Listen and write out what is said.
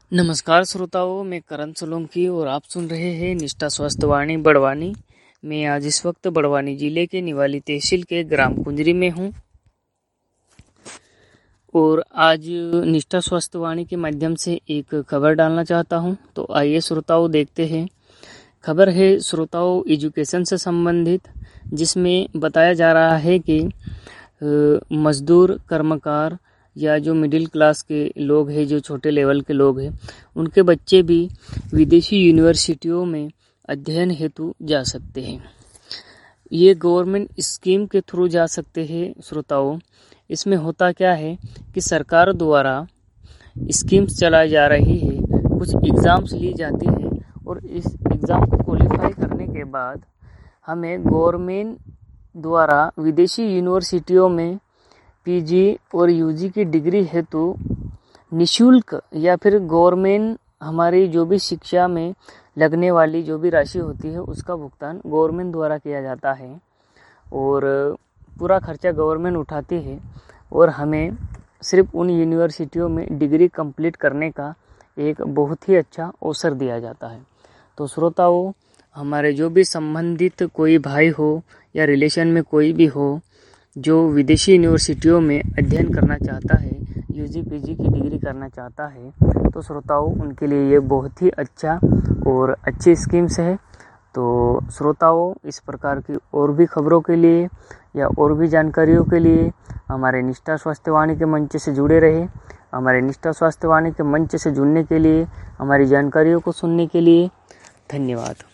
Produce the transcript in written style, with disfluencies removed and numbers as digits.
नमस्कार श्रोताओं, मैं करण सोलंकी और आप सुन रहे हैं निष्ठा स्वास्थ्य वाणी बड़वानी। मैं आज इस वक्त बड़वानी जिले के निवाली तहसील के ग्राम कुंजरी में हूं और आज निष्ठा स्वास्थ्य वाणी के माध्यम से एक खबर डालना चाहता हूं। तो आइए श्रोताओं देखते हैं। खबर है श्रोताओं एजुकेशन से संबंधित, जिसमें बताया जा रहा है कि मजदूर कर्मकार या जो मिडिल क्लास के लोग हैं, जो छोटे लेवल के लोग हैं, उनके बच्चे भी विदेशी यूनिवर्सिटियों में अध्ययन हेतु जा सकते हैं। ये गवर्नमेंट स्कीम के थ्रू जा सकते हैं श्रोताओं। इसमें होता क्या है कि सरकार द्वारा स्कीम्स चलाई जा रही है, कुछ एग्ज़ाम्स ली जाती है और इस एग्ज़ाम को क्वालिफाई करने के बाद हमें गवर्नमेंट द्वारा विदेशी यूनिवर्सिटियों में पीजी और यूजी की डिग्री हेतु निःशुल्क या फिर गवर्नमेंट हमारी जो भी शिक्षा में लगने वाली जो भी राशि होती है उसका भुगतान गवर्नमेंट द्वारा किया जाता है और पूरा खर्चा गवर्नमेंट उठाती है और हमें सिर्फ उन यूनिवर्सिटियों में डिग्री कंप्लीट करने का एक बहुत ही अच्छा अवसर दिया जाता है। तो श्रोताओं, हमारे जो भी संबंधित कोई भाई हो या रिलेशन में कोई भी हो जो विदेशी यूनिवर्सिटियों में अध्ययन करना चाहता है, यूजी पीजी की डिग्री करना चाहता है, तो श्रोताओं उनके लिए ये बहुत ही अच्छा और अच्छी स्कीम्स है। तो श्रोताओं, इस प्रकार की और भी खबरों के लिए या और भी जानकारियों के लिए हमारे निष्ठा स्वास्थ्य वाणी के मंच से जुड़े रहे। हमारे निष्ठा स्वास्थ्य वाणी के मंच से जुड़ने के लिए, हमारी जानकारियों को सुनने के लिए धन्यवाद।